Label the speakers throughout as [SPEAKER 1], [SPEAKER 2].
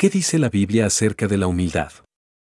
[SPEAKER 1] ¿Qué dice la Biblia acerca de la humildad?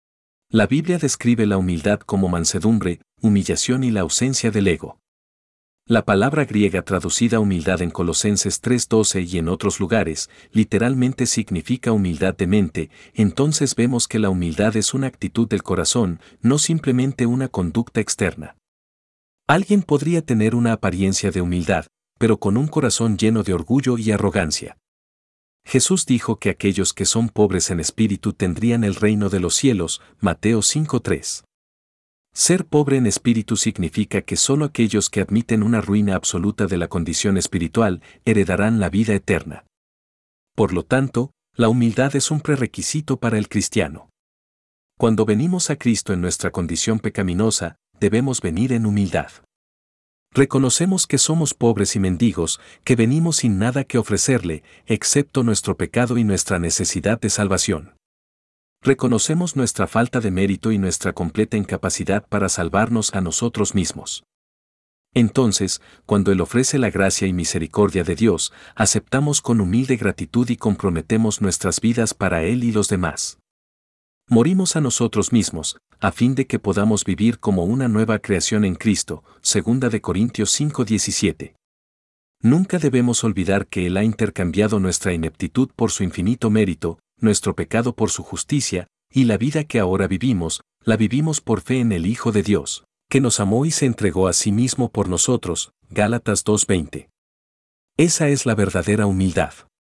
[SPEAKER 1] La Biblia describe la humildad como mansedumbre, humillación y la ausencia del ego. La palabra griega traducida humildad en Colosenses 3:12 y en otros lugares, literalmente significa humildad de mente. Entonces vemos que la humildad es una actitud del corazón, no simplemente una conducta externa. Alguien podría tener una apariencia de humildad, pero con un corazón lleno de orgullo y arrogancia. Jesús dijo que aquellos que son pobres en espíritu tendrían el reino de los cielos, Mateo 5:3. Ser pobre en espíritu significa que solo aquellos que admiten una ruina absoluta de la condición espiritual heredarán la vida eterna. Por lo tanto, la humildad es un prerequisito para el cristiano. Cuando venimos a Cristo en nuestra condición pecaminosa, debemos venir en humildad. Reconocemos que somos pobres y mendigos, que venimos sin nada que ofrecerle, excepto nuestro pecado y nuestra necesidad de salvación. Reconocemos nuestra falta de mérito y nuestra completa incapacidad para salvarnos a nosotros mismos. Entonces, cuando Él ofrece la gracia y misericordia de Dios, aceptamos con humilde gratitud y comprometemos nuestras vidas para Él y los demás. Morimos a nosotros mismos, a fin de que podamos vivir como una nueva creación en Cristo, 2 Corintios 5:17. Nunca debemos olvidar que Él ha intercambiado nuestra ineptitud por su infinito mérito, nuestro pecado por su justicia, y la vida que ahora vivimos, la vivimos por fe en el Hijo de Dios, que nos amó y se entregó a sí mismo por nosotros, Gálatas 2:20. Esa es la verdadera humildad.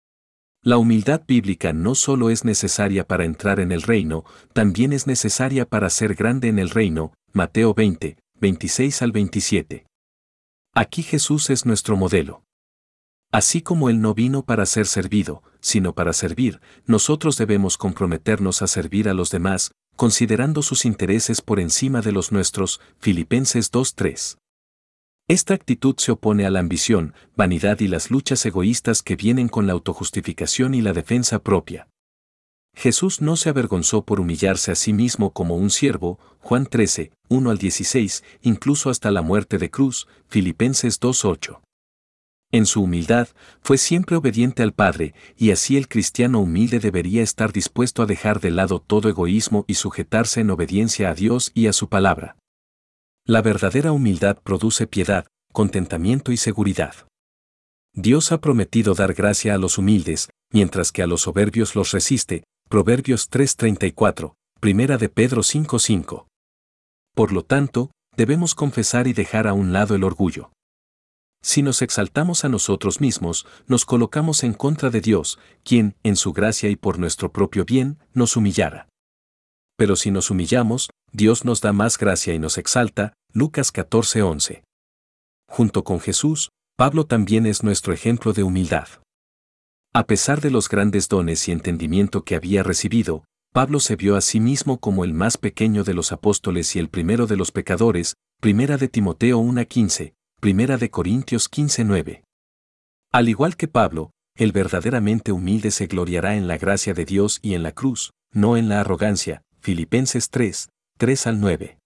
[SPEAKER 1] La humildad bíblica no solo es necesaria para entrar en el reino, también es necesaria para ser grande en el reino, Mateo 20, 26 al 27. Aquí Jesús es nuestro modelo. Así como Él no vino para ser servido, sino para servir, nosotros debemos comprometernos a servir a los demás, considerando sus intereses por encima de los nuestros, Filipenses 2:3. Esta actitud se opone a la ambición, vanidad y las luchas egoístas que vienen con la autojustificación y la defensa propia. Jesús no se avergonzó por humillarse a sí mismo como un siervo, Juan 13, 1 al 16, incluso hasta la muerte de cruz, Filipenses 2:8. En su humildad, fue siempre obediente al Padre, y así el cristiano humilde debería estar dispuesto a dejar de lado todo egoísmo y sujetarse en obediencia a Dios y a su palabra. La verdadera humildad produce piedad, contentamiento y seguridad. Dios ha prometido dar gracia a los humildes, mientras que a los soberbios los resiste, Proverbios 3:34, 1 de Pedro 5:5. Por lo tanto, debemos confesar y dejar a un lado el orgullo. Si nos exaltamos a nosotros mismos, nos colocamos en contra de Dios, quien, en su gracia y por nuestro propio bien, nos humillara. Pero si nos humillamos, Dios nos da más gracia y nos exalta, Lucas 14:11. Junto con Jesús, Pablo también es nuestro ejemplo de humildad. A pesar de los grandes dones y entendimiento que había recibido, Pablo se vio a sí mismo como el más pequeño de los apóstoles y el primero de los pecadores, 1 de Timoteo 1:15, 1 de Corintios 15:9. Al igual que Pablo, el verdaderamente humilde se gloriará en la gracia de Dios y en la cruz, no en la arrogancia, Filipenses 3, 3 al 9.